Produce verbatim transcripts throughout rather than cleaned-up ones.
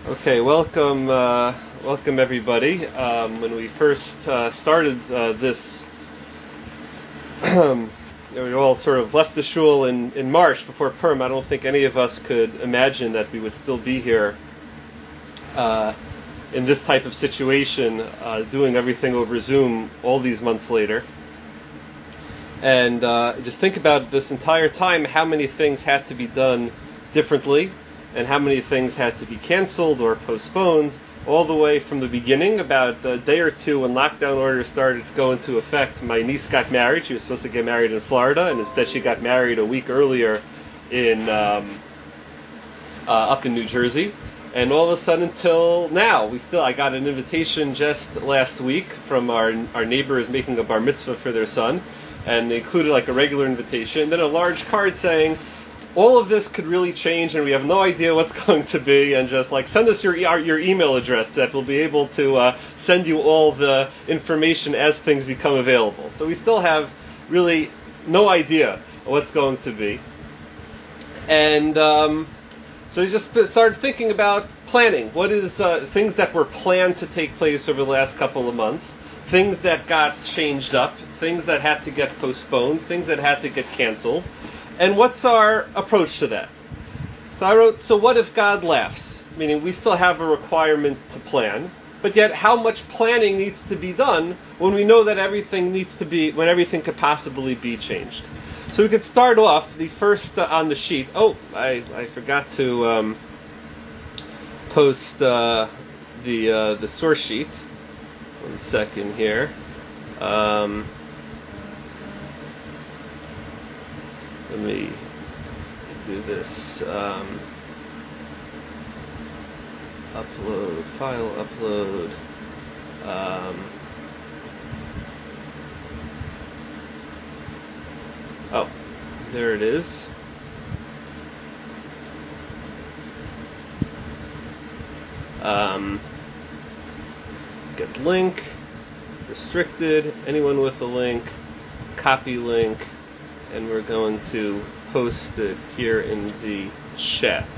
Okay, welcome, uh, welcome everybody. Um, when we first uh, started uh, this, we all sort of left the shul in, in March before Purim. I don't think any of us could imagine that we would still be here uh, in this type of situation, uh, doing everything over Zoom all these months later. And uh, just think about this entire time, how many things had to be done differently, and how many things had to be canceled or postponed, all the way from the beginning. About a day or two when lockdown orders started to go into effect, my niece got married. She was supposed to get married in Florida, and instead she got married a week earlier in um, uh, up in New Jersey. And all of a sudden, till now, we still. I got an invitation just last week from our our neighbors making a bar mitzvah for their son, and they included like a regular invitation, and then a large card saying, all of this could really change, and we have no idea what's going to be, and just like send us your your email address that we'll be able to uh, send you all the information as things become available. So we still have really no idea what's going to be. And um, so we just started thinking about planning. What is uh, things that were planned to take place over the last couple of months, things that got changed up, things that had to get postponed, things that had to get canceled. And what's our approach to that? So I wrote, so what if God laughs? Meaning we still have a requirement to plan, but yet how much planning needs to be done when we know that everything needs to be, when everything could possibly be changed? So we could start off the first uh, on the sheet. Oh, I, I forgot to um, post uh, the uh, the source sheet. One second here. Um, Let me do this. Um, upload, file upload. Um, oh, there it is. Um, get link, restricted, anyone with a link, copy link. And we're going to post it here in the chat.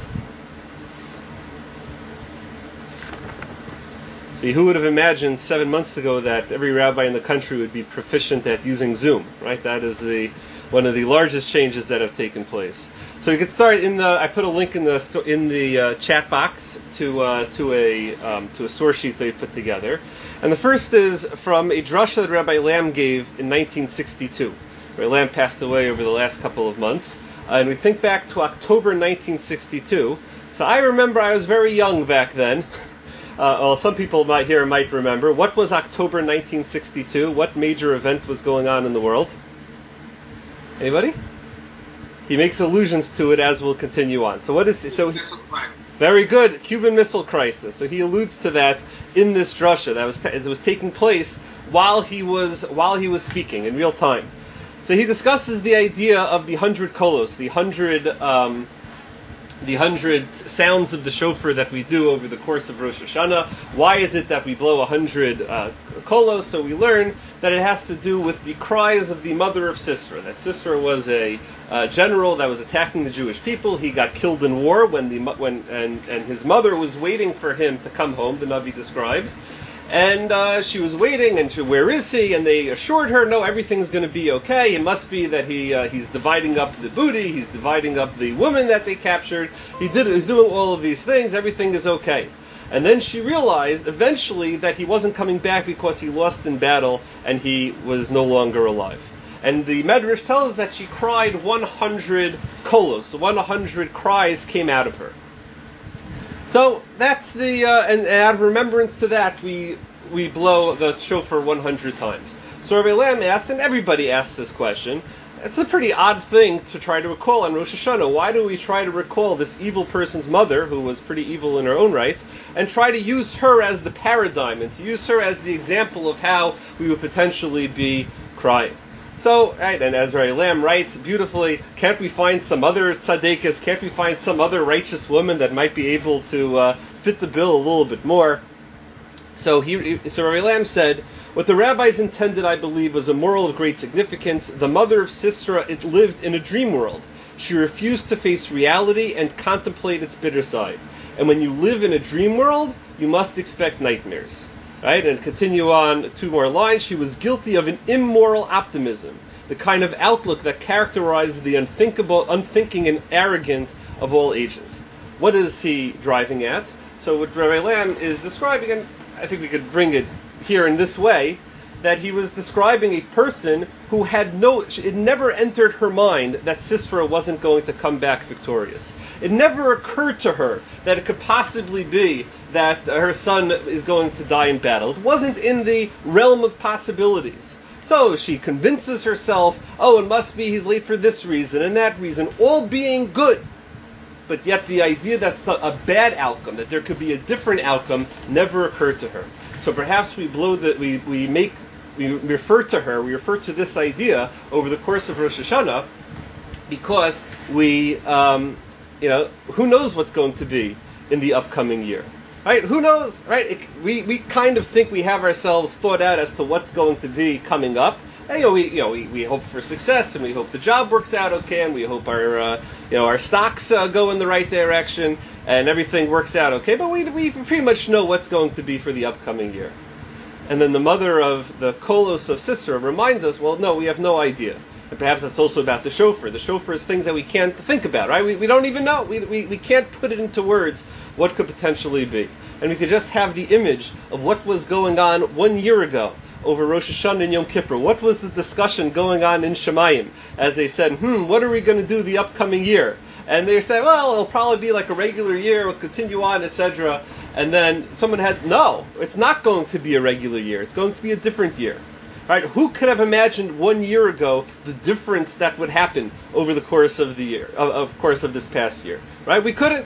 See, who would have imagined seven months ago that every rabbi in the country would be proficient at using Zoom, right? That is the one of the largest changes that have taken place. So you could start in the. I put a link in the in the uh, chat box to uh, to a um, to a source sheet they put together, and the first is from a drasha that Rabbi Lamb gave in nineteen sixty-two. Rabbi Lamb passed away over the last couple of months, uh, and we think back to October nineteen sixty-two. So I remember I was very young back then. Uh, well, some people might here might remember. What was October nineteen sixty-two? What major event was going on in the world? Anybody? He makes allusions to it as we'll continue on. So what is so? He, very good, Cuban Missile Crisis. So he alludes to that in this drasha that was it was taking place while he was while he was speaking in real time. So he discusses the idea of the hundred kolos, the hundred, um, the hundred sounds of the shofar that we do over the course of Rosh Hashanah. Why is it that we blow a hundred uh, kolos? So we learn that it has to do with the cries of the mother of Sisera. That Sisera was a uh, general that was attacking the Jewish people. He got killed in war when the when and and his mother was waiting for him to come home. The Navi describes. And uh, she was waiting, and she, where is he? And they assured her, no, everything's going to be okay. It must be that he uh, he's dividing up the booty, he's dividing up the woman that they captured. He did, he's doing all of these things. Everything is okay. And then she realized eventually that he wasn't coming back because he lost in battle and he was no longer alive. And the Medrash tells us that she cried one hundred kolos, so one hundred cries came out of her. So that's the, uh, and, and out of remembrance to that, we we blow the shofar one hundred times. So Rabbi Lamb asks, and everybody asks this question, it's a pretty odd thing to try to recall on Rosh Hashanah. Why do we try to recall this evil person's mother, who was pretty evil in her own right, and try to use her as the paradigm, and to use her as the example of how we would potentially be crying? So, right, and as Rabbi Lamb writes beautifully, can't we find some other tzaddikas, can't we find some other righteous woman that might be able to uh, fit the bill a little bit more? So he, so Rabbi Lamb said, what the rabbis intended, I believe, was a moral of great significance. The mother of Sisera, it lived in a dream world. She refused to face reality and contemplate its bitter side. And when you live in a dream world, you must expect nightmares. Right? And continue on two more lines. She was guilty of an immoral optimism, the kind of outlook that characterizes the unthinkable, unthinking and arrogant of all ages. What is he driving at? So what Rabbi Lamb is describing, and I think we could bring it here in this way, that he was describing a person who had no, it never entered her mind that Sisera wasn't going to come back victorious. It never occurred to her that it could possibly be that her son is going to die in battle. It wasn't in the realm of possibilities. So she convinces herself, oh, it must be he's late for this reason and that reason, all being good. But yet the idea that a bad outcome, that there could be a different outcome, never occurred to her. So perhaps we blow that we, we make we refer to her, we refer to this idea over the course of Rosh Hashanah, because we, um, you know, who knows what's going to be in the upcoming year, right? Who knows, right? It, we we kind of think we have ourselves thought out as to what's going to be coming up. And, you know, we you know we, we hope for success, and we hope the job works out okay, and we hope our uh, you know our stocks uh, go in the right direction, and everything works out okay. But we we pretty much know what's going to be for the upcoming year. And then the mother of the Kolos of Sisera reminds us, well, no, we have no idea. And perhaps that's also about the shofar. The shofar is things that we can't think about, right? We, we don't even know. We, we, we can't put it into words what could potentially be. And we could just have the image of what was going on one year ago over Rosh Hashanah and Yom Kippur. What was the discussion going on in Shemayim as they said, hmm, what are we going to do the upcoming year? And they said, well, it'll probably be like a regular year, we'll continue on, et cetera. And then someone had, no, it's not going to be a regular year. It's going to be a different year. Right? Who could have imagined one year ago the difference that would happen over the course of the year, of, of course of this past year? Right? We couldn't.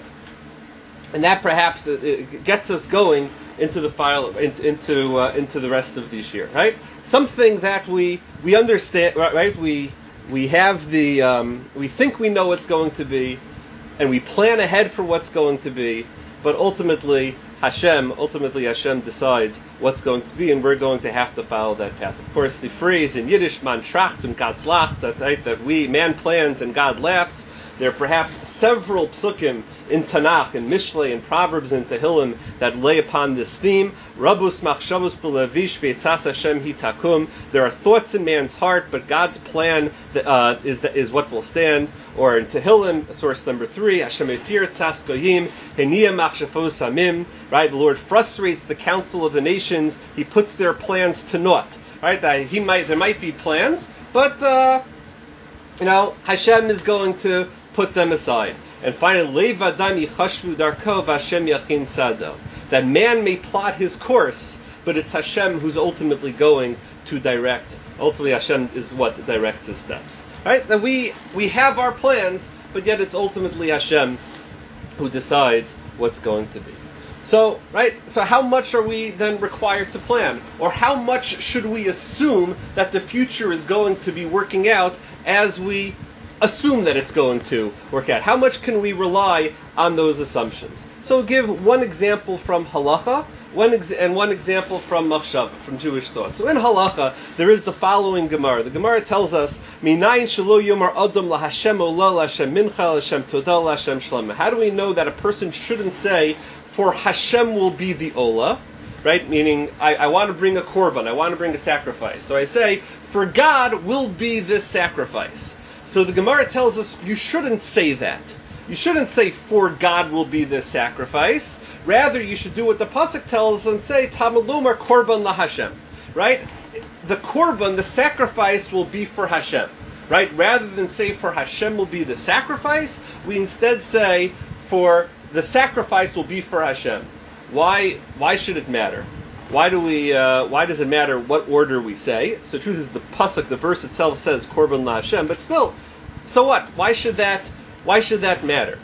And that perhaps it gets us going into the file, into into, uh, into the rest of this year. Right? Something that we we understand. Right? We we have the um, we think we know what's going to be, and we plan ahead for what's going to be. But ultimately, Hashem, ultimately Hashem decides what's going to be, and we're going to have to follow that path. Of course, the phrase in Yiddish, man tracht und Gott lacht, that, right, that we, man plans and God laughs. There are perhaps several psukim in Tanakh, in Mishlei, in Proverbs, and Tehillim that lay upon this theme. Rabus machshavus b'levish v'etzas Hashem hitakum. There are thoughts in man's heart, but God's plan uh, is is what will stand. Or in Tehillim, source number three, Hashem efir tzas goyim heniya machshavos hamim. Right, the Lord frustrates the counsel of the nations. He puts their plans to naught. Right, that he might there might be plans, but uh, you know Hashem is going to put them aside. And finally, Lev Adam yichashvu darko v'Hashem yachin sado. That man may plot his course, but it's Hashem who's ultimately going to direct. Ultimately, Hashem is what directs his steps. Right? That we we have our plans, but yet it's ultimately Hashem who decides what's going to be. So, right? So how much are we then required to plan? Or how much should we assume that the future is going to be working out as we assume that it's going to work out? How much can we rely on those assumptions? So we'll give one example from halacha, one ex- and one example from machshava, from Jewish thought. So in halacha, there is the following Gemara. The Gemara tells us, Minayin shelo yomar adam laHashem ola laHashem mincha laHashem toda laHashem shlema. How do we know that a person shouldn't say, for Hashem will be the ola? Right? Meaning, I, I want to bring a korban, I want to bring a sacrifice. So I say, for God will be this sacrifice. So the Gemara tells us you shouldn't say that. You shouldn't say, for God will be this sacrifice. Rather, you should do what the pasuk tells us and say, Tamalumar korban laHashem. Right? The korban, the sacrifice, will be for Hashem. Right? Rather than say, for Hashem will be the sacrifice, we instead say, for the sacrifice will be for Hashem. Why? Why should it matter? Why do we? Uh, why does it matter what order we say? So, the truth is, the pasuk, the verse itself says korban laHashem, but still, so what? Why should that? Why should that matter?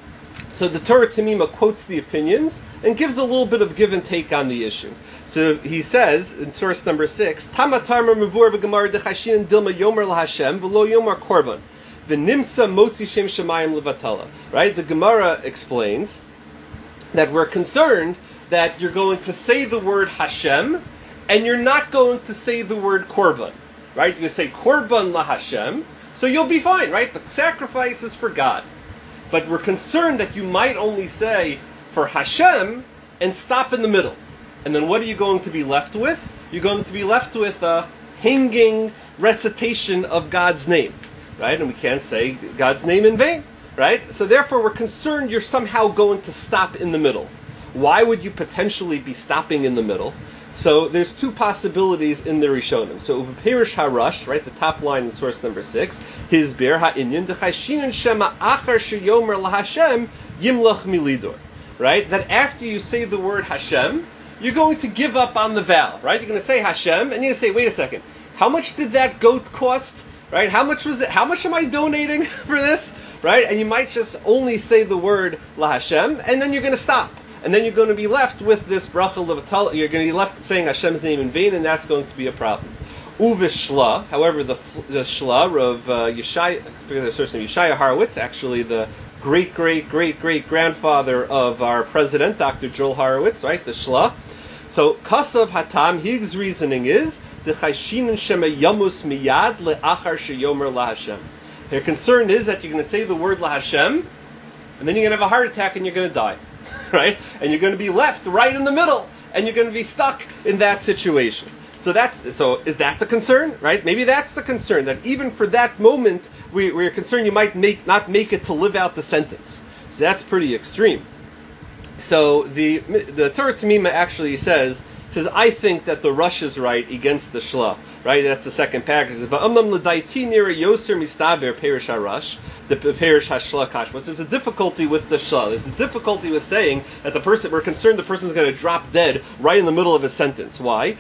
So, the Torah Temima quotes the opinions and gives a little bit of give and take on the issue. So, he says in source number six, Tamatarma mevur b'gemar dechashin dilma yomer laHashem v'lo yomer korban v'nimsa motzi shem shemayim levatala. Right? The Gemara explains that we're concerned that you're going to say the word Hashem, and you're not going to say the word korban, right? You're going to say korban laHashem, so you'll be fine, right? The sacrifice is for God. But we're concerned that you might only say for Hashem and stop in the middle. And then what are you going to be left with? You're going to be left with a hanging recitation of God's name, right? And we can't say God's name in vain, right? So therefore we're concerned you're somehow going to stop in the middle. Why would you potentially be stopping in the middle? So there's two possibilities in the Rishonim. So Uperish Harash, right, the top line in source number six, his bir ha'inyan d'chayshinan shema achar sheyomer laHashem yimlach milidor, right? That after you say the word Hashem, you're going to give up on the vow, right? You're going to say Hashem, and you're going to say, wait a second, how much did that goat cost, right? How much was it? How much am I donating for this, right? And you might just only say the word laHashem, and then you're going to stop. And then you're going to be left with this bracha levatala. You're going to be left saying Hashem's name in vain, and that's going to be a problem. Uvishla, however, the the shla of uh, Yeshaya, I forget the source name, Yeshaya Horowitz, actually the great great great great grandfather of our president, Doctor Joel Horowitz, right? The shla. So kasav hatam, his reasoning is the chayshinan shema yamus miyad leachar sheyomer laHashem. Their concern is that you're going to say the word laHashem, and then you're going to have a heart attack and you're going to die. Right? And you're going to be left right in the middle, and you're going to be stuck in that situation. So that's so. Is that the concern? Right? Maybe that's the concern, that even for that moment, we, we're concerned you might make not make it to live out the sentence. So that's pretty extreme. So the the Torah Tamima actually says says I think that the Rush is right against the Shla. Right? That's the second package. The Perish Hashla Kashma. There's a difficulty with the Shla. There's a difficulty with saying that the person, we're concerned the person is going to drop dead right in the middle of a sentence. Why?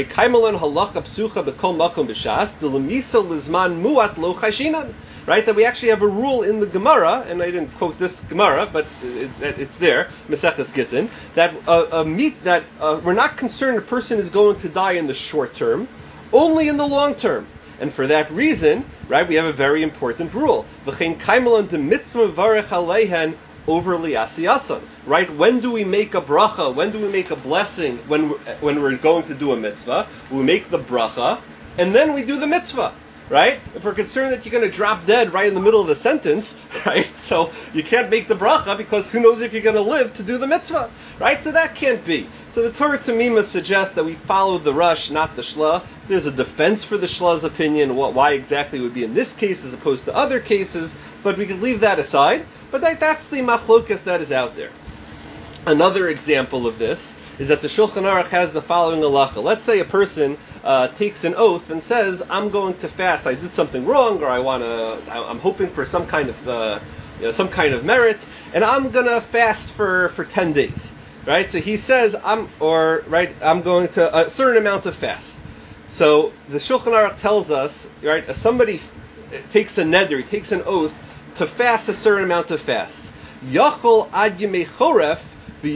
Right? That we actually have a rule in the Gemara, and I didn't quote this Gemara, but it, it, it's there, Maseches Gittin, that uh, a meat that uh, we're not concerned a person is going to die in the short term, only in the long term. And for that reason, right, we have a very important rule. V'chein kaimelan de mitzvah varech aleihen overly asiyasan. Right? When do we make a bracha? When do we make a blessing? When we're, when we're going to do a mitzvah, we make the bracha, and then we do the mitzvah. Right? If we're concerned that you're going to drop dead right in the middle of the sentence, right? So you can't make the bracha because who knows if you're going to live to do the mitzvah, right? So that can't be. So the Torah Tamima suggests that we follow the Rush, not the Shla. There's a defense for the Shla's opinion, what, why exactly it would be in this case as opposed to other cases, but we could leave that aside. But that, that's the machlokas that is out there. Another example of this is that the Shulchan Aruch has the following halacha. Let's say a person uh, takes an oath and says, "I'm going to fast. I did something wrong, or I want to. I'm hoping for some kind of, uh, you know, some kind of merit, and I'm going to fast for, for ten days." Right? So he says, "I'm or right. I'm going to a certain amount of fast." So the Shulchan Aruch tells us, right? If somebody takes a neder, he takes an oath to fast a certain amount of fast. Yachol ad yemei choref.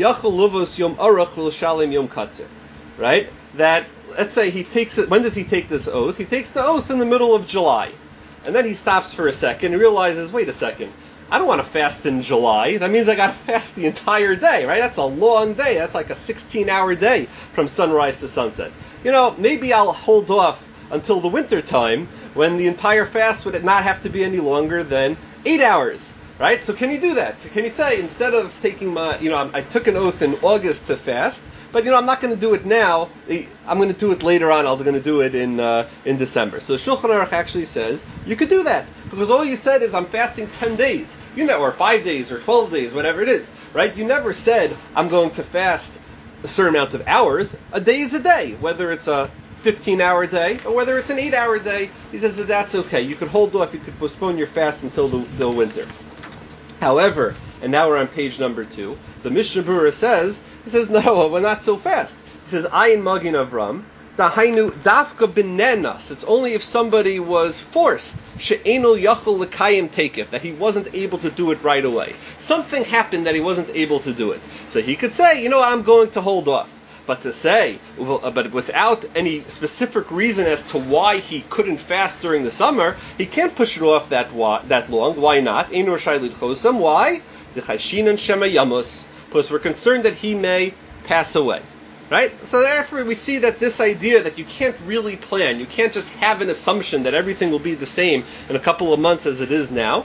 Right? That, let's say he takes it, when does he take this oath? He takes the oath in the middle of July. And then he stops for a second and realizes, wait a second, I don't want to fast in July. That means I got to fast the entire day, right? That's a long day. That's like a sixteen-hour day from sunrise to sunset. You know, maybe I'll hold off until the winter time when the entire fast would not have to be any longer than eight hours. Right? So can you do that? Can you say, instead of taking my, you know, I took an oath in August to fast, but, you know, I'm not going to do it now. I'm going to do it later on. I'm going to do it in uh, in December. So Shulchan Aruch actually says you could do that because all you said is I'm fasting ten days, you know, or five days or twelve days, whatever it is, right? You never said I'm going to fast a certain amount of hours. A day is a day, whether it's a fifteen-hour day or whether it's an eight-hour day. He says that that's okay. You could hold off. You could postpone your fast until the, the winter. However, and now we're on page number two, the Mishnah Berurah says, he says, no, we're not so fast. He says, Ayin Magin Avram, Dahainu Dafka B'nenas. It's only if somebody was forced, She'enol Yachol L'Kayim Tekef, that he wasn't able to do it right away. Something happened that he wasn't able to do it. So he could say, you know what, I'm going to hold off. But to say, but without any specific reason as to why he couldn't fast during the summer, he can't push it off that that long. Why not? Why? Because we're concerned that he may pass away. Right? So therefore we see that this idea that you can't really plan, you can't just have an assumption that everything will be the same in a couple of months as it is now,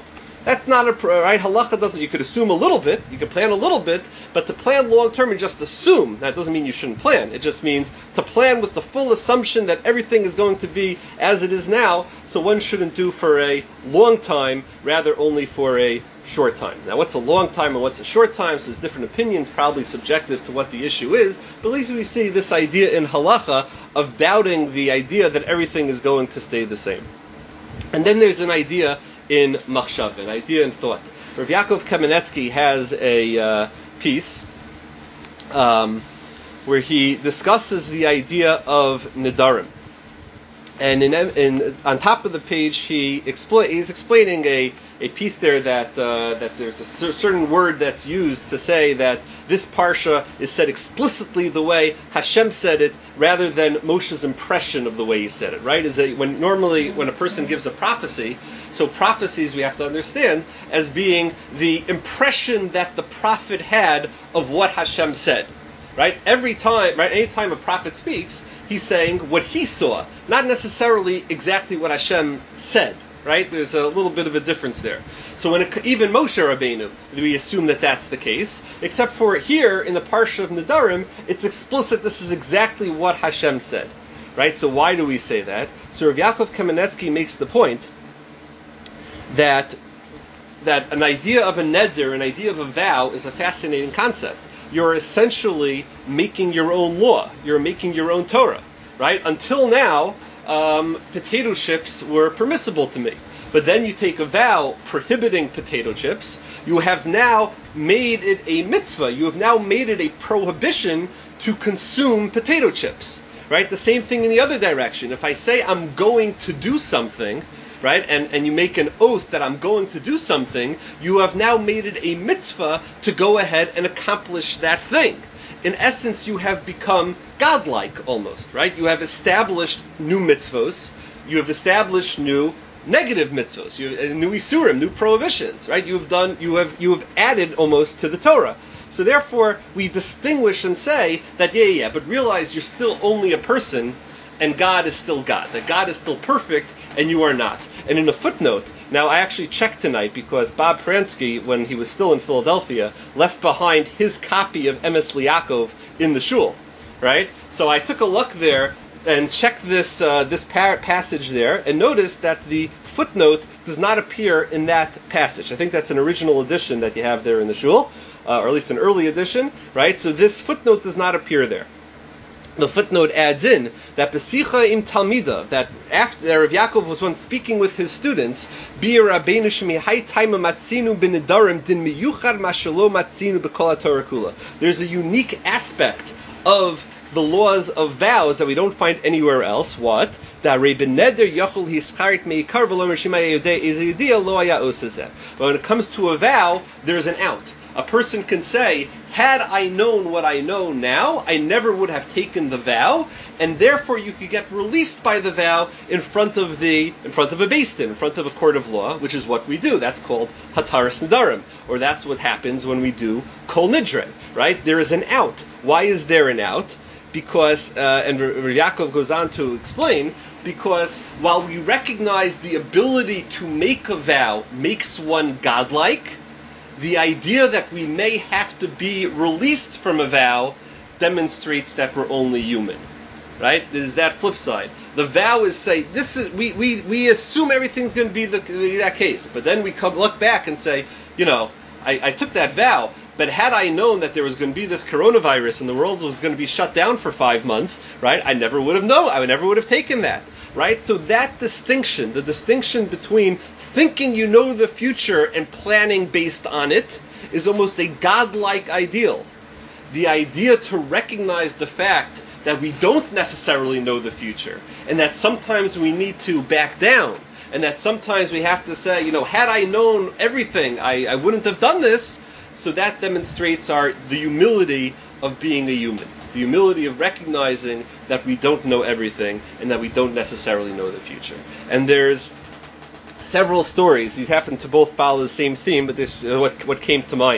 That's not a right. Halacha doesn't. You could assume a little bit. You could plan a little bit, but to plan long term and just assume, that doesn't mean you shouldn't plan. It just means to plan with the full assumption that everything is going to be as it is now. So one shouldn't do for a long time, rather only for a short time. Now, what's a long time and what's a short time? So there's different opinions, probably subjective to what the issue is. But at least we see this idea in halacha of doubting the idea that everything is going to stay the same. And then there's an idea in machshav, an idea in thought. Rav Yaakov Kamenetsky has a uh, piece um, where he discusses the idea of nidarim. And in, in, on top of the page, he expl- he's explaining a, a piece there that uh, that there's a cer- certain word that's used to say that this parsha is said explicitly the way Hashem said it, rather than Moshe's impression of the way he said it. Right? Is that when normally when a person gives a prophecy, so prophecies we have to understand as being the impression that the prophet had of what Hashem said. Right? Every time, right? Any time a prophet speaks, he's saying what he saw, not necessarily exactly what Hashem said. Right? There's a little bit of a difference there. So when it, even Moshe Rabbeinu, we assume that that's the case, except for here in the Parsha of Nidarim, it's explicit. This is exactly what Hashem said. Right? So why do we say that? So Rav Yaakov Kamenetsky makes the point that that an idea of a neder, an idea of a vow, is a fascinating concept. You're essentially making your own law. You're making your own Torah, right? Until now, um, potato chips were permissible to me. But then you take a vow prohibiting potato chips. You have now made it a mitzvah. You have now made it a prohibition to consume potato chips, right? The same thing in the other direction. If I say I'm going to do something, right, and, and you make an oath that I'm going to do something, you have now made it a mitzvah to go ahead and accomplish that thing. In essence, you have become godlike almost, right? You have established new mitzvos. You have established new negative mitzvos. You have new isurim, new prohibitions, right? You have done, you have, you have added almost to the Torah. So therefore, we distinguish and say that, yeah, yeah, but realize you're still only a person, and God is still God. That God is still perfect, and you are not. And in a footnote, now I actually checked tonight because Bob Pransky, when he was still in Philadelphia, left behind his copy of Emes Liakov in the shul, right? So I took a look there and checked this uh, this par- passage there, and noticed that the footnote does not appear in that passage. I think that's an original edition that you have there in the shul, uh, or at least an early edition, right? So this footnote does not appear there. The footnote adds in that Besicha im Talmida, that after Rav Yaakov was once speaking with his students, Bir Rabbeinu Shemi Hai Taima Matzinu B'Nidarim Din Miyuchad Mashalo Matzinu B'Kol HaTorah Kula. There's a unique aspect of the laws of vows that we don't find anywhere else. What? That Rebbe Neder Yachol Hischarit Meikar V'Lo Shema Yodei Is Yediyah Lo Haya Oseh. But when it comes to a vow, there's an out. A person can say, had I known what I know now, I never would have taken the vow, and therefore you could get released by the vow in front of the in front of a beis din, in front of a court of law, which is what we do. That's called hataras nidarim, or that's what happens when we do kol nidre, right? There is an out. Why is there an out? Because, uh, and Rav Yaakov goes on to explain, because while we recognize the ability to make a vow makes one godlike, the idea that we may have to be released from a vow demonstrates that we're only human, right? There's that flip side. The vow is say this is we we, we assume everything's going to be the, that case, but then we come look back and say, you know, I, I took that vow, but had I known that there was going to be this coronavirus and the world was going to be shut down for five months, right? I never would have known. I never would have taken that, right? So that distinction, the distinction between thinking you know the future and planning based on it, is almost a godlike ideal. The idea to recognize the fact that we don't necessarily know the future, and that sometimes we need to back down, and that sometimes we have to say, you know, had I known everything, I, I wouldn't have done this. So that demonstrates our the humility of being a human, the humility of recognizing that we don't know everything and that we don't necessarily know the future. And there's several stories. These happen to both follow the same theme, but this is what what came to mind.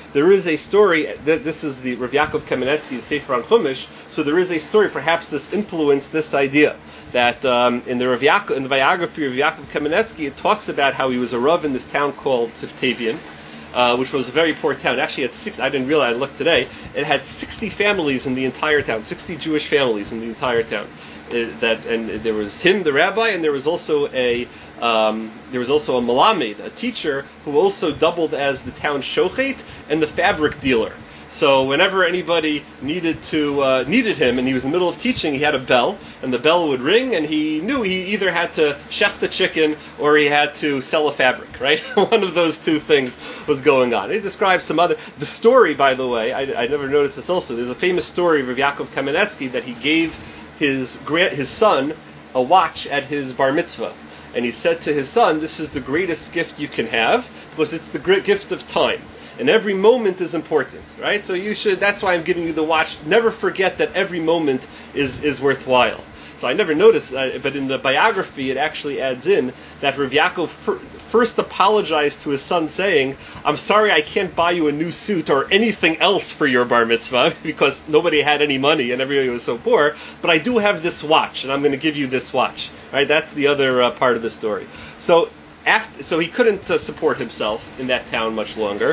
there is a story, th- this is the Rav Yaakov Kamenetsky's Sefer on Chumash, so there is a story, perhaps this influenced this idea, that um, in the Rav Yaakov, in the biography of Yaakov Kamenetsky, it talks about how he was a Rav in this town called Siftavian, Uh, which was a very poor town. Actually, it had six. I didn't realize. I looked today. It had sixty families in the entire town. Sixty Jewish families in the entire town. It, that and there was him, the rabbi, and there was also a um, there was also a malamed, a teacher, who also doubled as the town shochet and the fabric dealer. So whenever anybody needed to uh, needed him, and he was in the middle of teaching, he had a bell, and the bell would ring, and he knew he either had to shecht the chicken or he had to sell a fabric, right? One of those two things was going on. He describes some other. The story, by the way, I, I never noticed this. Also, there's a famous story of Rav Yaakov Kamenetsky that he gave his grand, his son a watch at his bar mitzvah, and he said to his son, "This is the greatest gift you can have because it's the great gift of time." And every moment is important, right? So you should, that's why I'm giving you the watch. Never forget that every moment is, is worthwhile. So I never noticed, uh, but in the biography it actually adds in that Rav Yaakov fir- first apologized to his son saying, "I'm sorry I can't buy you a new suit or anything else for your bar mitzvah because nobody had any money and everybody was so poor, but I do have this watch and I'm going to give you this watch." Right? That's the other uh, part of the story. So after, so he couldn't uh, support himself in that town much longer.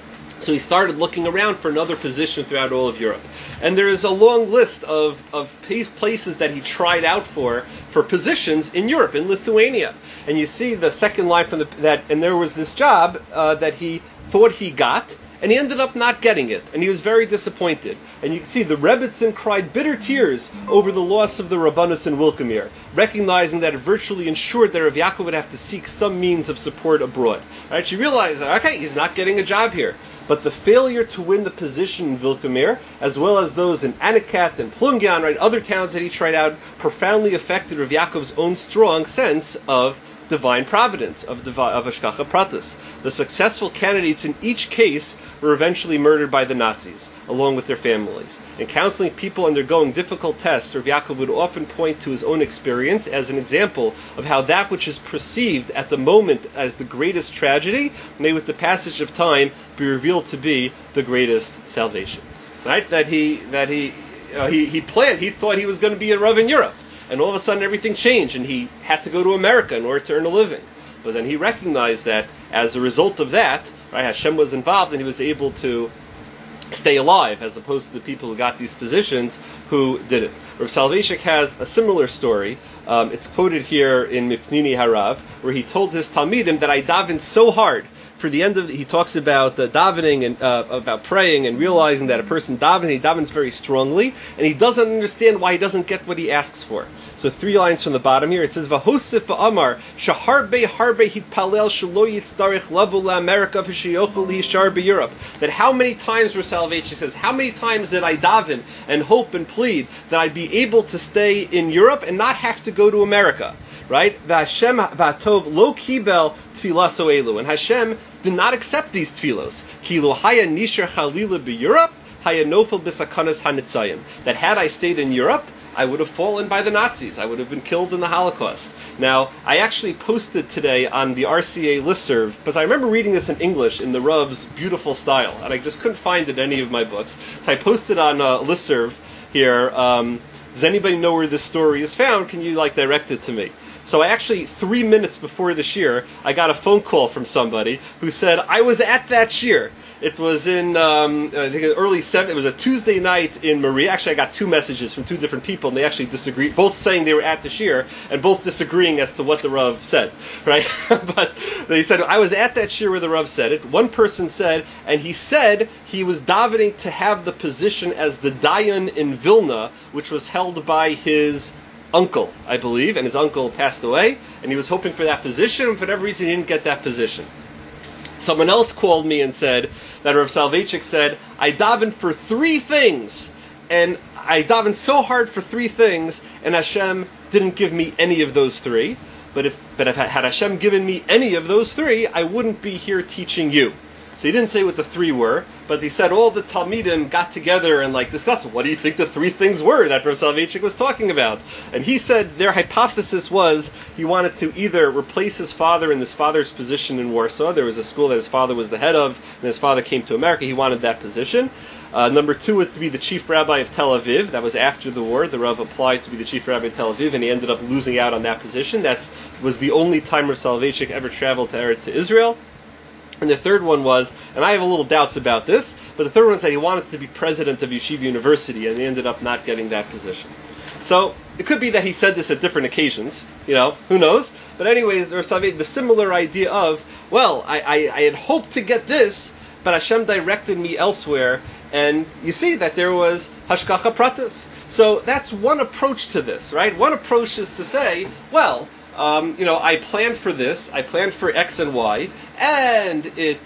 So he started looking around for another position throughout all of Europe. And there is a long list of, of places that he tried out for, for positions in Europe, in Lithuania. And you see the second line from the, that, and there was this job uh, that he thought he got, and he ended up not getting it. And he was very disappointed. And you can see the Rebbitzin cried bitter tears over the loss of the Rabbanus in Wilkamir, recognizing that it virtually ensured that Rav Yaakov would have to seek some means of support abroad. Right? She realized, okay, he's not getting a job here. But the failure to win the position in Vilkamir, as well as those in Anikat and Plungyan, right, other towns that he tried out, profoundly affected Rav Yaakov's own strong sense of divine providence, of divi- of Hashgacha Pratis. The successful candidates in each case were eventually murdered by the Nazis, along with their families. In counseling people undergoing difficult tests, Rav Yaakov would often point to his own experience as an example of how that which is perceived at the moment as the greatest tragedy may, with the passage of time, be revealed to be the greatest salvation. Right? That he that he uh, he he planned. He thought he was going to be a Rav in Europe. And all of a sudden everything changed and he had to go to America in order to earn a living. But then he recognized that as a result of that, right, Hashem was involved and he was able to stay alive as opposed to the people who got these positions who didn't. Rav Soloveitchik has a similar story. Um, it's quoted here in Mipnini Harav, where he told his Talmidim that I davened so hard for the end of the, he talks about uh, davening and uh, about praying and realizing that a person davening, he davens very strongly, and he doesn't understand why he doesn't get what he asks for. So three lines from the bottom here, it says, V'hosif v'amar, shaharbe harbe hitpalel shelo yitzdarich levu la'Amerika v'sheyochel liyishar b'Europe. That how many times, Rav Soloveitchik says, how many times did I daven and hope and plead that I'd be able to stay in Europe and not have to go to America? Right? V'Hashem v'atov lo kibel tfilaso elu. And Hashem did not accept these tfilos. Kilu haya nisher chalila b'Europe, haya nofel b'sakanas hanitzayim. That had I stayed in Europe, I would have fallen by the Nazis. I would have been killed in the Holocaust. Now, I actually posted today on the R C A listserv, because I remember reading this in English in the Rav's beautiful style, and I just couldn't find it in any of my books. So I posted on uh, listserv here, um, does anybody know where this story is found? Can you, like, direct it to me? So I actually, three minutes before the shir, I got a phone call from somebody who said, I was at that shir. It was in, um, I think, early seven. It was a Tuesday night in Maria. Actually, I got two messages from two different people, and they actually disagreed, both saying they were at the shir, and both disagreeing as to what the Rav said, right? But they said, I was at that shir where the Rav said it. One person said, and he said he was davening to have the position as the Dayan in Vilna, which was held by his uncle, I believe, and his uncle passed away, and he was hoping for that position, and for whatever reason he didn't get that position. Someone else called me and said that Rav Soloveitchik said, I davened for three things, and I davened so hard for three things, and Hashem didn't give me any of those three, but if but if had Hashem given me any of those three, I wouldn't be here teaching you. So he didn't say what the three were, but he said all the Talmidim got together and like discussed, what do you think the three things were that Rav Soloveitchik was talking about? And he said their hypothesis was he wanted to either replace his father in his father's position in Warsaw. There was a school that his father was the head of, and his father came to America. He wanted that position. Uh, number two was to be the chief rabbi of Tel Aviv. That was after the war. The Rav applied to be the chief rabbi of Tel Aviv, and he ended up losing out on that position. That was the only time Rav Soloveitchik ever traveled to, to Israel. And the third one was, and I have a little doubts about this, but the third one said he wanted to be president of Yeshiva University, and he ended up not getting that position. So it could be that he said this at different occasions, you know, who knows? But anyways, there's the similar idea of, well, I, I, I had hoped to get this, but Hashem directed me elsewhere, and you see that there was Hashgacha Pratis. So that's one approach to this, right? One approach is to say, well, Um, you know, I planned for this, I planned for X and Y, and it...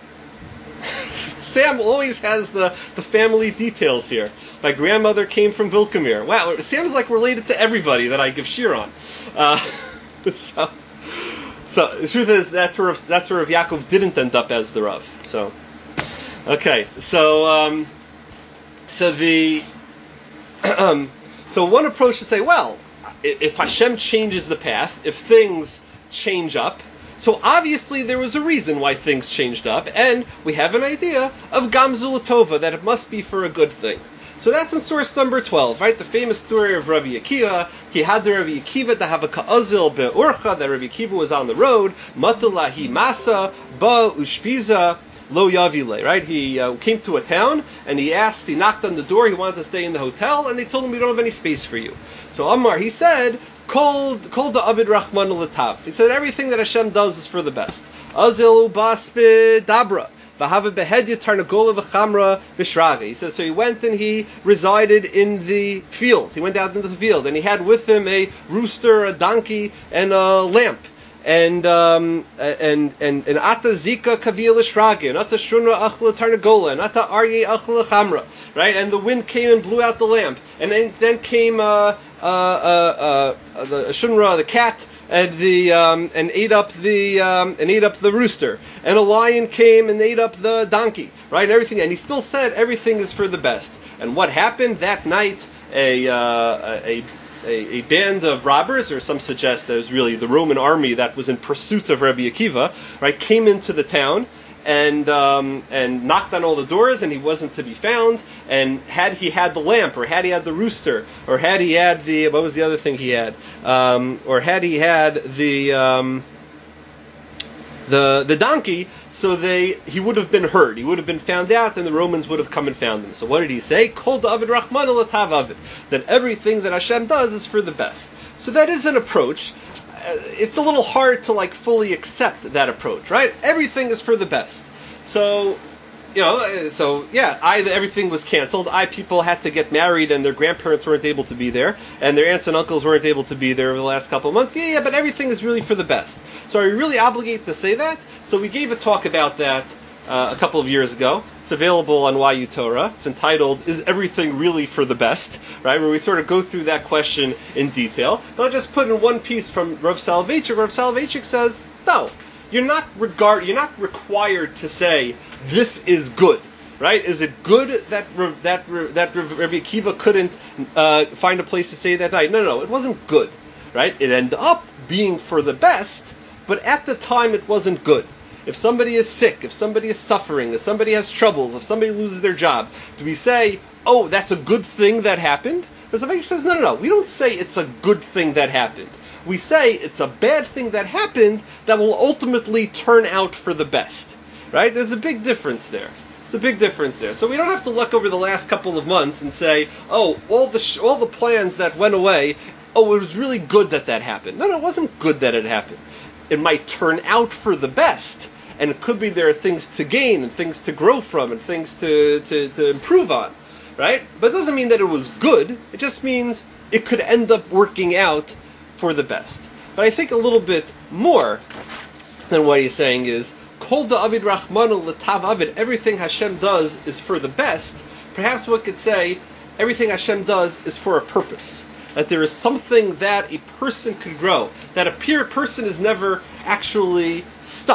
Sam always has the, the family details here. My grandmother came from Vilkamir. Wow, Sam's like related to everybody that I give shir on. Uh, so, so, the truth is, that's where, that's where Rav Yaakov didn't end up as the Rav. So, okay, so, um, so the... um, so one approach to say, well, if Hashem changes the path, if things change up, so obviously there was a reason why things changed up, and we have an idea of Gamzul Tova, that it must be for a good thing. So that's in source number twelve, right? The famous story of Rabbi Akiva. He had the Rabbi Akiva to have a ka'azil be'urcha, that Rabbi Akiva was on the road, matalahi masa, ba ushpiza, lo yavile, right? He uh, came to a town, and he asked, he knocked on the door, he wanted to stay in the hotel, and they told him, we don't have any space for you. So Ammar, he said, Kol da Avid Rahman Latav. He said, everything that Hashem does is for the best. Azil baspe dabra. V'hava behedya tarnagola v'chamra v'shraga. He says, so he went and he resided in the field. He went out into the field, and he had with him a rooster, a donkey, and a lamp. And um and and and ata zika kavil shrage, and ata shunra achla tarnagola, and ata arye achla chamra, right? And the wind came and blew out the lamp, and then then came uh uh uh, uh the shunra, the cat, and the um and ate up the um and ate up the rooster, and a lion came and ate up the donkey, right? And everything, and he still said everything is for the best. And what happened that night? A uh, a A, a band of robbers, or some suggest that it was really the Roman army that was in pursuit of Rabbi Akiva, right, came into the town and um, and knocked on all the doors, and he wasn't to be found. And had he had the lamp, or had he had the rooster, or had he had the, what was the other thing he had, um, or had he had the um, the the donkey, so they he would have been heard. He would have been found out, and the Romans would have come and found him. So what did he say? Kol David Rahman Latav Avid. That everything that Hashem does is for the best. So that is an approach. Uh, it's a little hard to like fully accept that approach, right? Everything is for the best. So, you know, so yeah, I everything was canceled. I people had to get married, and their grandparents weren't able to be there, and their aunts and uncles weren't able to be there over the last couple of months. Yeah, yeah, but everything is really for the best. So are we really obligated to say that? So we gave a talk about that uh, a couple of years ago. It's available on Y U Torah. It's entitled, Is Everything Really for the Best? Right, where we sort of go through that question in detail. But I'll just put in one piece from Rav Soloveitchik. Rav Soloveitchik says, no, you're not regard, you're not required to say, this is good. Right? Is it good that that that Rabbi Akiva couldn't uh, find a place to stay that night? No, no, it wasn't good. Right? It ended up being for the best, but at the time it wasn't good. If somebody is sick, if somebody is suffering, if somebody has troubles, if somebody loses their job, do we say, oh, that's a good thing that happened? But somebody says, no, no, no. We don't say it's a good thing that happened. We say it's a bad thing that happened that will ultimately turn out for the best. Right? There's a big difference there. It's a big difference there. So we don't have to look over the last couple of months and say, oh, all the sh- all the plans that went away, oh, it was really good that that happened. No, no, it wasn't good that it happened. It might turn out for the best, and it could be there are things to gain and things to grow from and things to, to, to improve on, right? But it doesn't mean that it was good. It just means it could end up working out for the best. But I think a little bit more than what he's saying is, Kol da'avid rachmanu l'tav avid, everything Hashem does is for the best. Perhaps one could say, everything Hashem does is for a purpose. That there is something that a person could grow. That a pure person is never actually stuck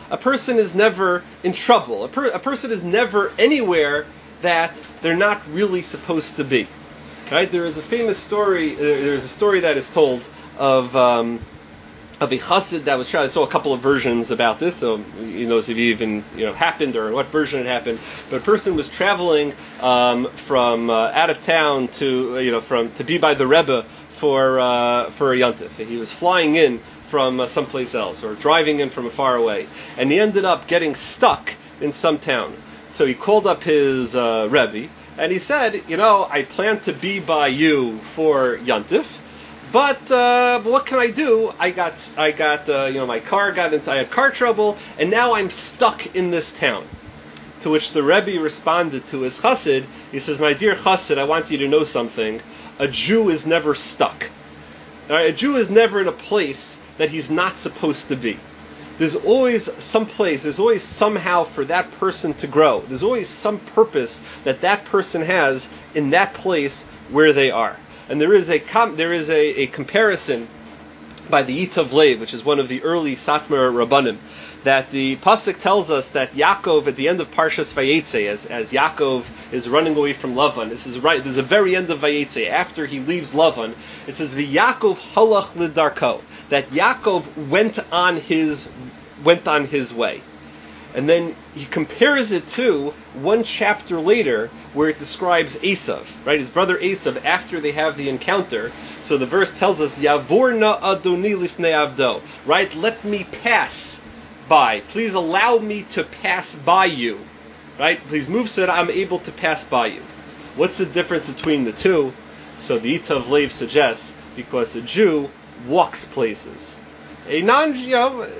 a person is never in trouble. A, per, a person is never anywhere that they're not really supposed to be. Right? There is a famous story. Uh, there's a story that is told of um, of a chassid that was trying. I saw a couple of versions about this, so you know if it even you know happened or what version it happened. But a person was traveling um, from uh, out of town to you know from to be by the Rebbe for uh, for a yontif. He was flying in from uh, someplace else or driving in from far away, and he ended up getting stuck in some town. So he called up his uh, Rebbe. And he said, you know, I plan to be by you for Yontif, but, uh, but what can I do? I got, I got, uh, you know, my car got into, I had car trouble, and now I'm stuck in this town. To which the Rebbe responded to his chassid. He says, my dear chassid, I want you to know something. A Jew is never stuck. All right? A Jew is never in a place that he's not supposed to be. There's always some place, there's always somehow for that person to grow. There's always some purpose that that person has in that place where they are. And there is a com- there is a, a comparison by the Yitav Lev, which is one of the early Satmar Rabbanim, that the Pasuk tells us that Yaakov at the end of Parshas Vayetze, as, as Yaakov is running away from Lavan, this is right, this is the very end of Vayetze, after he leaves Lavan, it says, V'Yaakov halach lidarko, that Yaakov went on his went on his way. And then he compares it to one chapter later where it describes Esav, right? His brother Esav, after they have the encounter. So the verse tells us, Yavorna Adoni lifnei avdo, right? Let me pass by. Please allow me to pass by you, right? Please move so that I'm able to pass by you. What's the difference between the two? So the Yitav Lev suggests, because a Jew walks places. A non, you know, uh,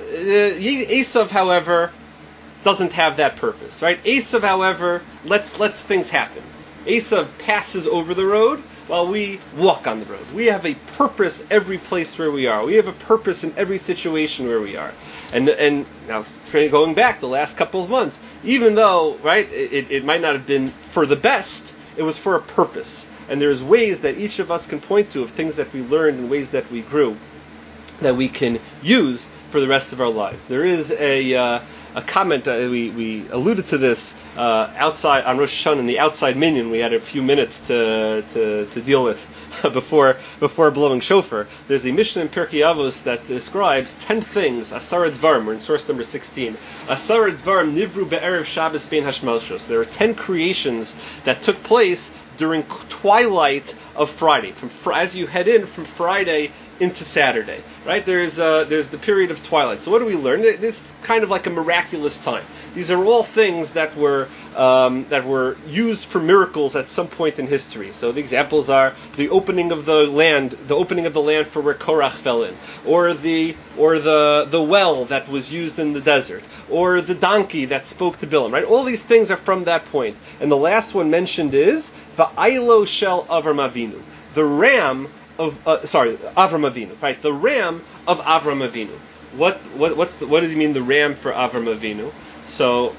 Esav, however, doesn't have that purpose, right? Esav, however, lets lets things happen. Esav passes over the road while we walk on the road. We have a purpose every place where we are. We have a purpose in every situation where we are. And and now, going back the last couple of months, even though, right, it, it might not have been for the best, it was for a purpose. And there's ways that each of us can point to of things that we learned and ways that we grew that we can use for the rest of our lives. There is a uh, a comment, uh, we, we alluded to this uh, outside on Rosh Hashanah in the outside minyan. We had a few minutes to to, to deal with before before blowing shofar. There's a Mishnah in Pirkei Avos that describes ten things, Asara Dvarim, we're in source number sixteen. Asara Dvarim nivru be'erev Shabbos bein hashmalshos. There are ten creations that took place during twilight of Friday, from fr- as you head in from Friday into Saturday, right? There's uh, there's the period of twilight. So what do we learn? This is kind of like a miraculous time. These are all things that were um, that were used for miracles at some point in history. So the examples are the opening of the land, the opening of the land for where Korach fell in, or the or the the well that was used in the desert, or the donkey that spoke to Bilam. Right? All these things are from that point. And the last one mentioned is Va'ilo shel Avram Avinu, the ram. Of uh, sorry, Avram Avinu, right? The ram of Avram Avinu. What what what's the, what does he mean? The ram for Avram Avinu. So,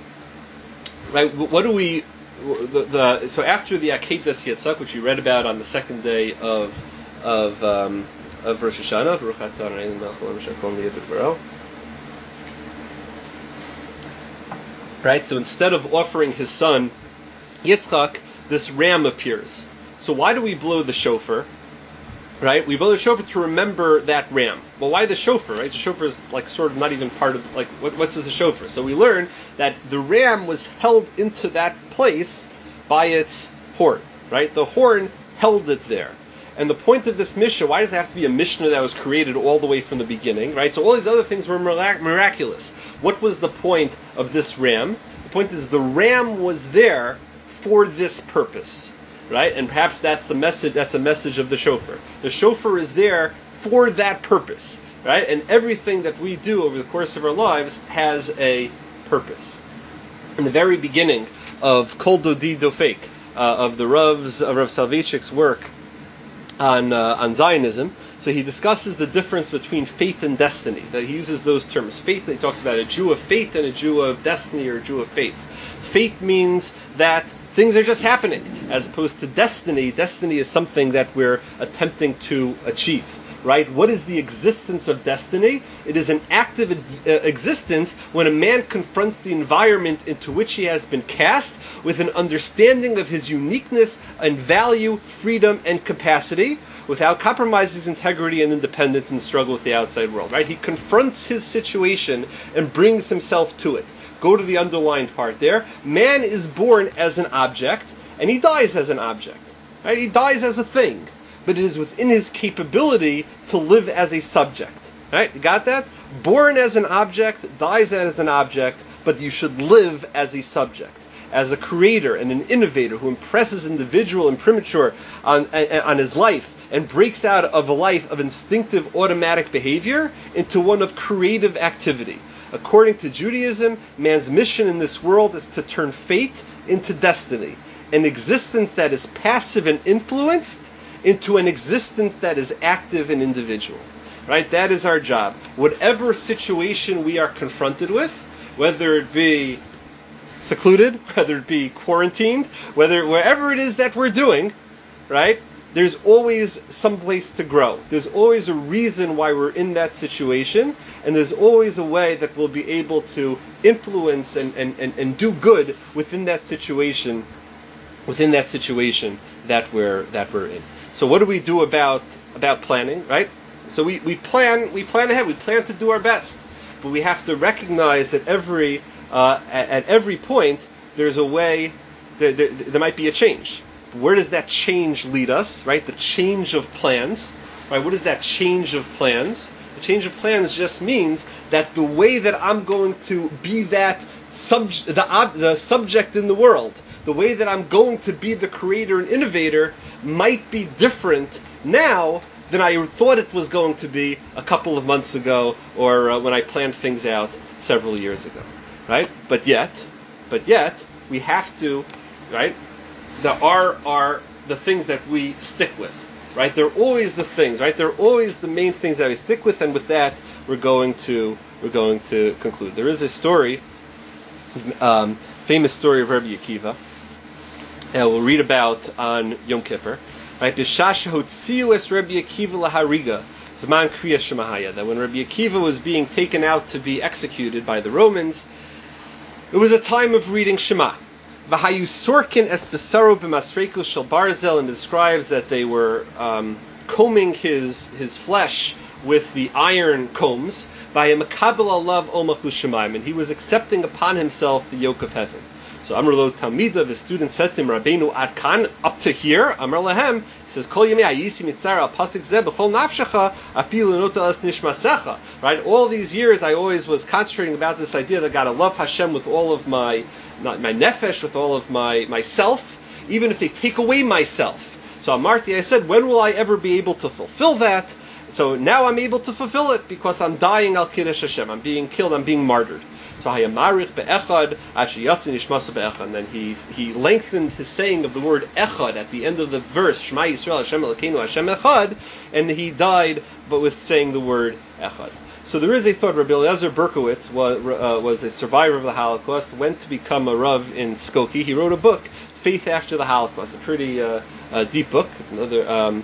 right? What do we? The, the so after the Akedas Yitzhak, which we read about on the second day of of um, of Rosh Hashanah, right? So instead of offering his son Yitzchak, this ram appears. So why do we blow the shofar? Right, we blow the shofar to remember that ram. Well, why the shofar? Right, the shofar is like sort of not even part of like what, what's the shofar? So we learn that the ram was held into that place by its horn. Right, the horn held it there. And the point of this Mishnah, why does it have to be a Mishnah that was created all the way from the beginning? Right, so all these other things were mirac- miraculous. What was the point of this ram? The point is the ram was there for this purpose. Right, and perhaps that's the message. That's a message of the shofar. The shofar is there for that purpose, right? And everything that we do over the course of our lives has a purpose. In the very beginning of Kol Dodi Dofek, uh, of the Rav's, uh, Rav Soloveitchik's work on uh, on Zionism, so he discusses the difference between fate and destiny. That he uses those terms. Fate, he talks about a Jew of fate and a Jew of destiny or a Jew of faith. Fate means that things are just happening, as opposed to destiny. Destiny is something that we're attempting to achieve. right? What is the existence of destiny? It is an active uh, existence when a man confronts the environment into which he has been cast with an understanding of his uniqueness and value, freedom, and capacity, without compromising his integrity and independence in the struggle with the outside world, right? He confronts his situation and brings himself to it. Go to the underlined part there. Man is born as an object, and he dies as an object, right? He dies as a thing. But it is within his capability to live as a subject. Right? You got that? Born as an object, dies as an object, but you should live as a subject, as a creator and an innovator who impresses individual and premature on, on his life and breaks out of a life of instinctive automatic behavior into one of creative activity. According to Judaism, man's mission in this world is to turn fate into destiny, an existence that is passive and influenced into an existence that is active and individual. Right? That is our job. Whatever situation we are confronted with, whether it be secluded, whether it be quarantined, whether wherever it is that we're doing, right? There's always some place to grow. There's always a reason why we're in that situation, and there's always a way that we'll be able to influence and, and, and, and do good within that situation, within that situation that we're that we're in. So what do we do about about planning, right? So we, we plan we plan ahead. We plan to do our best, but we have to recognize that every uh, at, at every point there's a way. There, there, there might be a change. Where does that change lead us, right? The change of plans, right? What is that change of plans? The change of plans just means that the way that I'm going to be that sub, the, ob, the subject in the world, the way that I'm going to be the creator and innovator might be different now than I thought it was going to be a couple of months ago or uh, when I planned things out several years ago, right? But yet, but yet, we have to, right? There are, are the things that we stick with, right? They're always the things, right? They're always the main things that we stick with, and with that, we're going to we're going to conclude. There is a story, um, famous story of Rabbi Akiva, that we'll read about on Yom Kippur, right? B'shash hotziu es Rabbi Akiva lahariga zman kriya shemahaya. That when Rabbi Akiva was being taken out to be executed by the Romans, it was a time of reading Shema. V'hayu sorkin es besaro b'masreku shel barzel, and describes that they were um, combing his his flesh with the iron combs. V'haya makabel alav omachu shemaim, and he was accepting upon himself the yoke of heaven. So Amar lo Talmida, the student said to him, Rabbeinu ad kan, up to here, Amar lahem, he says, Kol yemei hayisi mitzar al pasuk zeh b'chol nafshecha afilu notel es nishmasecha. Right? All these years I always was concentrating about this idea that I gotta love Hashem with all of my, not my nefesh, with all of my myself, even if they take away myself. So Amarti, I said, when will I ever be able to fulfill that? So now I'm able to fulfill it because I'm dying al kiddush Hashem. I'm being killed. I'm being martyred. So hayamarich be'echad ashi yatzin ishmasu be'echad. And then he he lengthened his saying of the word echad at the end of the verse, Shema Yisrael Hashem Elokeinu Hashem Echad, and he died but with saying the word echad. So there is a thought. Rabbi Eliezer Berkowitz was uh, was a survivor of the Holocaust, went to become a Rav in Skokie. He wrote a book, Faith After the Holocaust, a pretty uh, uh, deep book. It's another. Um,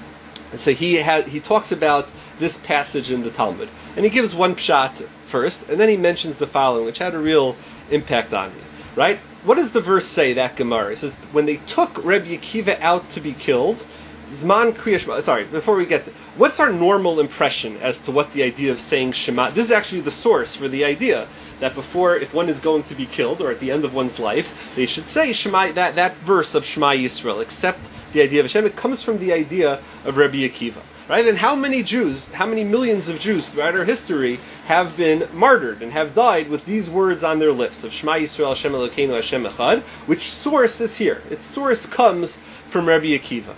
so he had he talks about this passage in the Talmud, and he gives one pshat first, and then he mentions the following, which had a real impact on me. Right? What does the verse say? That Gemara, it says when they took Rabbi Akiva out to be killed, Zman Kriya Shema. Sorry, before we get there, what's our normal impression as to what the idea of saying Shema? This is actually the source for the idea that before, if one is going to be killed or at the end of one's life, they should say Shema. That that verse of Shema Yisrael, accept the idea of Hashem. It comes from the idea of Rabbi Akiva, right? And how many Jews, how many millions of Jews throughout our history have been martyred and have died with these words on their lips of Shema Yisrael Hashem Elokeinu Hashem Echad? Which source is here? Its source comes from Rabbi Akiva.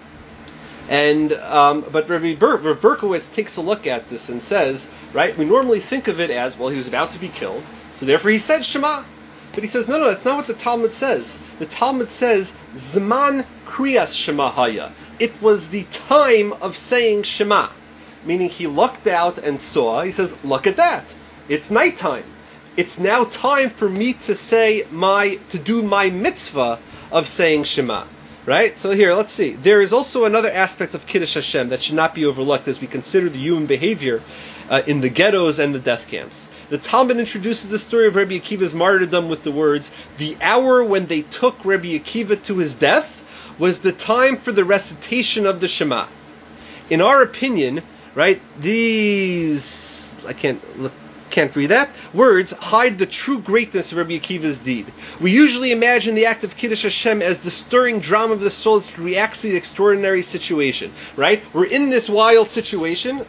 And um, but Rabbi Ber- Berkowitz takes a look at this and says, right, we normally think of it as, well, he was about to be killed, so therefore he said Shema. But he says, no, no, that's not what the Talmud says. The Talmud says, Zman Kriyas Shema Haya. It was the time of saying Shema. Meaning he looked out and saw, he says, look at that. It's nighttime. It's now time for me to say my, to do my mitzvah of saying Shema. Right? So here, let's see. There is also another aspect of Kiddush Hashem that should not be overlooked as we consider the human behavior uh, in the ghettos and the death camps. The Talmud introduces the story of Rabbi Akiva's martyrdom with the words, "The hour when they took Rabbi Akiva to his death was the time for the recitation of the Shema." In our opinion, right, these, I can't look, can't read that, words hide the true greatness of Rabbi Akiva's deed. We usually imagine the act of Kiddush Hashem as the stirring drama of the soul that reacts to the extraordinary situation, right? We're in this wild situation,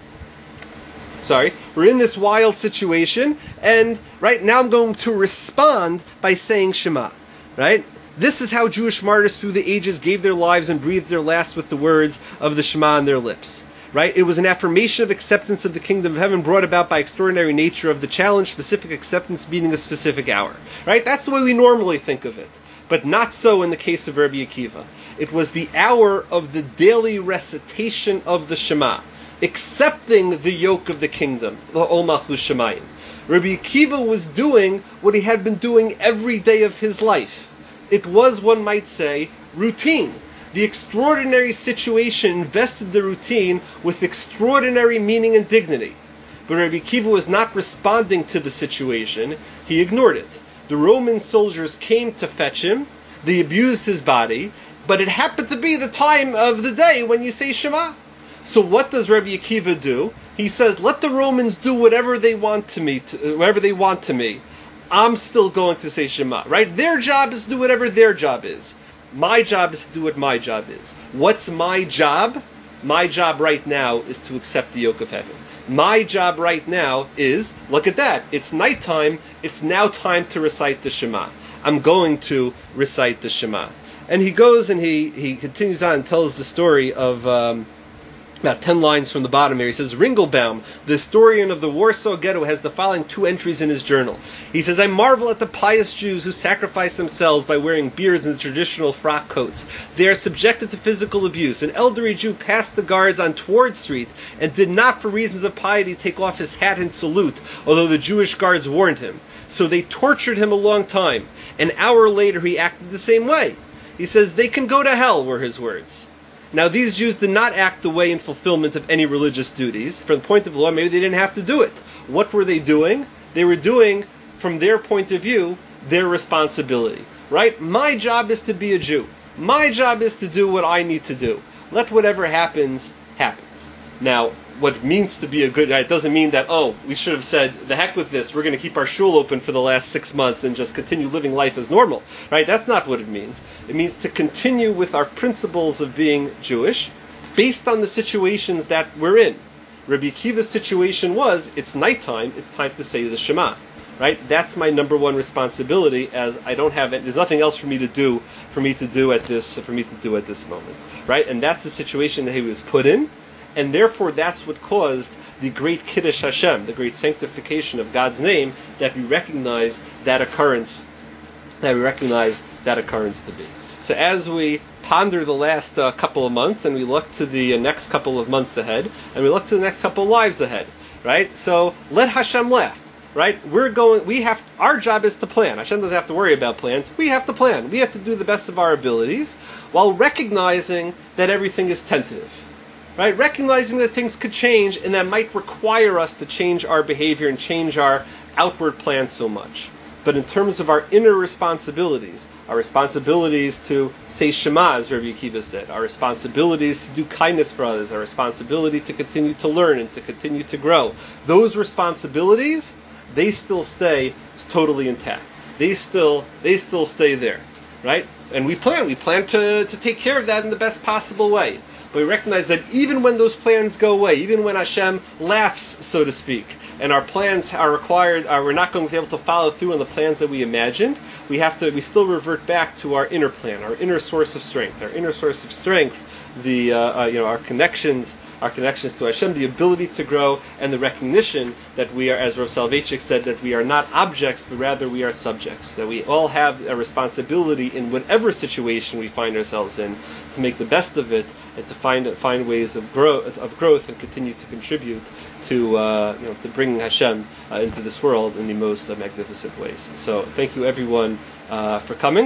sorry, we're in this wild situation, and right now I'm going to respond by saying Shema, right? This is how Jewish martyrs through the ages gave their lives and breathed their last with the words of the Shema on their lips. Right? It was an affirmation of acceptance of the kingdom of heaven brought about by extraordinary nature of the challenge, specific acceptance meaning a specific hour. Right? That's the way we normally think of it. But not so in the case of Rabbi Akiva. It was the hour of the daily recitation of the Shema, accepting the yoke of the kingdom, the Ol Malchus Shemayim. Rabbi Akiva was doing what he had been doing every day of his life. It was, one might say, routine. The extraordinary situation invested the routine with extraordinary meaning and dignity. But Rabbi Akiva was not responding to the situation, he ignored it. The Roman soldiers came to fetch him, they abused his body, but it happened to be the time of the day when you say Shema. So what does Rabbi Akiva do? He says, let the Romans do whatever they want to me, to, whatever they want to me. I'm still going to say Shema, right? Their job is to do whatever their job is. My job is to do what my job is. What's my job? My job right now is to accept the yoke of heaven. My job right now is, look at that, it's nighttime, it's now time to recite the Shema. I'm going to recite the Shema. And he goes and he, he continues on and tells the story of... Um, About ten lines from the bottom here, he says, Ringelbaum, the historian of the Warsaw Ghetto, has the following two entries in his journal. He says, I marvel at the pious Jews who sacrifice themselves by wearing beards and traditional frock coats. They are subjected to physical abuse. An elderly Jew passed the guards on Tward Street and did not, for reasons of piety, take off his hat and salute, although the Jewish guards warned him. So they tortured him a long time. An hour later, he acted the same way. He says, they can go to hell, were his words. Now, these Jews did not act the way in fulfillment of any religious duties. From the point of law, maybe they didn't have to do it. What were they doing? They were doing, from their point of view, their responsibility. Right? My job is to be a Jew. My job is to do what I need to do. Let whatever happens, happens. Now, what it means to be a good guy, it doesn't mean that, oh, we should have said, the heck with this, we're going to keep our shul open for the last six months and just continue living life as normal. Right? That's not what it means. It means to continue with our principles of being Jewish based on the situations that we're in. Rabbi Akiva's situation was, it's nighttime, it's time to say the Shema. Right? That's my number one responsibility, as I don't have it. There's nothing else for me to do, for me to do at this, for me to do at this moment. Right? And that's the situation that he was put in. And therefore, that's what caused the great Kiddush Hashem, the great sanctification of God's name, that we recognize that occurrence, that we recognize that occurrence to be. So as we ponder the last uh, couple of months, and we look to the uh, next couple of months ahead, and we look to the next couple of lives ahead, right? So let Hashem laugh, right? We're going. We have. Our job is to plan. Hashem doesn't have to worry about plans. We have to plan. We have to do the best of our abilities, while recognizing that everything is tentative. Right? Recognizing that things could change and that might require us to change our behavior and change our outward plans so much. But in terms of our inner responsibilities, our responsibilities to say Shema, as Rabbi Akiva said, our responsibilities to do kindness for others, our responsibility to continue to learn and to continue to grow, those responsibilities, they still stay totally intact. They still, they still stay there. Right? And we plan. We plan to, to take care of that in the best possible way. But we recognize that even when those plans go away, even when Hashem laughs, so to speak, and our plans are required, are, we're not going to be able to follow through on the plans that we imagined, we have to, we still revert back to our inner plan, our inner source of strength, our inner source of strength, the, uh, uh, you know, our connections, our connections to Hashem, the ability to grow, and the recognition that we are, as Rav Soloveitchik said, that we are not objects, but rather we are subjects. That we all have a responsibility in whatever situation we find ourselves in to make the best of it and to find find ways of growth, of growth, and continue to contribute to uh, you know to bringing Hashem uh, into this world in the most uh, magnificent ways. So thank you everyone uh, for coming.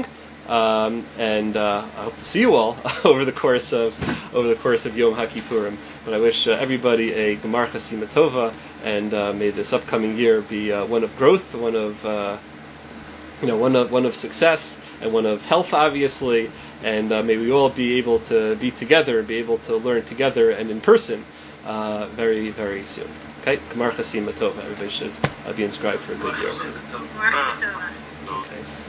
Um, and uh, I hope to see you all over the course of over the course of Yom HaKippurim. But I wish uh, everybody a Gemar Chasima Tova, and uh, may this upcoming year be uh, one of growth, one of uh, you know, one of one of success, and one of health, obviously. And uh, may we all be able to be together, be able to learn together and in person uh, very, very soon. Okay, Gemar Chasima Tova. Everybody should uh, be inscribed for a good year. Okay.